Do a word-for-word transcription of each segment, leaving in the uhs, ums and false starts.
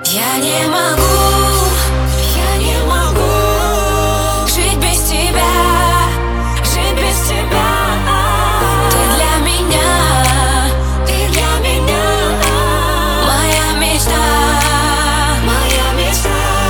Я не могу, я не могу жить без тебя, жить без тебя. Ты для меня, ты для меня моя мечта, моя мечта.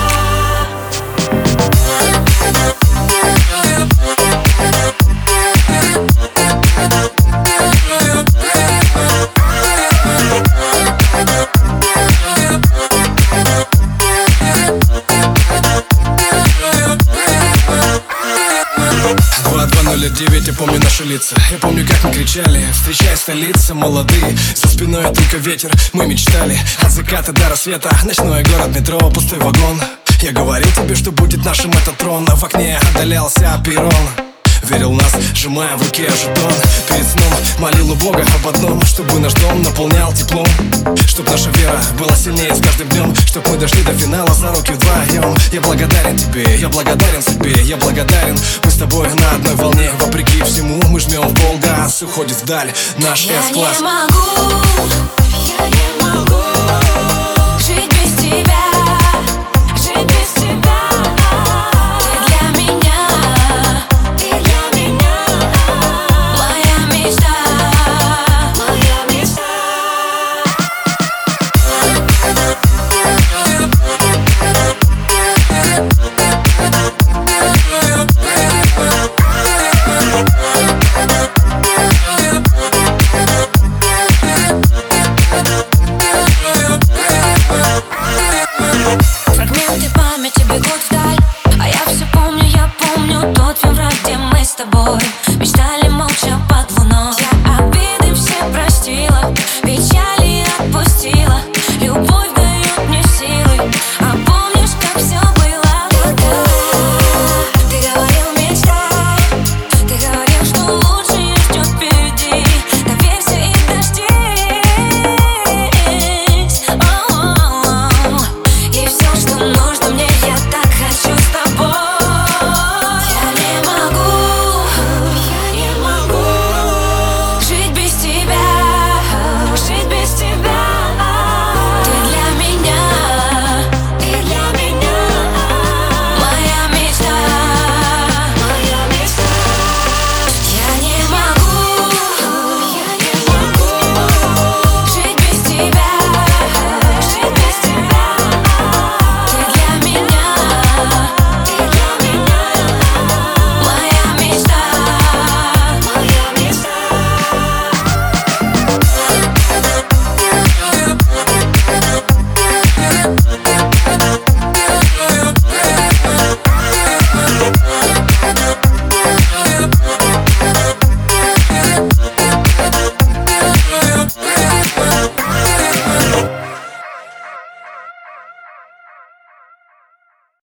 два ноль девять, я помню наши лица. Я помню, как мы кричали, встречая столицы молодые. За спиной только ветер, мы мечтали от заката до рассвета. Ночной город, метро, пустой вагон. Я говорил тебе, что будет нашим этот трон. А в окне отдалялся перрон. Верил в нас, сжимая в руке жетон. Перед сном молил у Бога об одном: чтобы наш дом наполнял теплом, чтоб наша вера была сильнее с каждым днем, чтоб мы дошли до финала за руки вдвоем. Я благодарен тебе, я благодарен себе, я благодарен. Мы с тобой на одной волне, вопреки всему. Мы жмем в полгаз, уходит вдаль наш Я С-класс. не могу.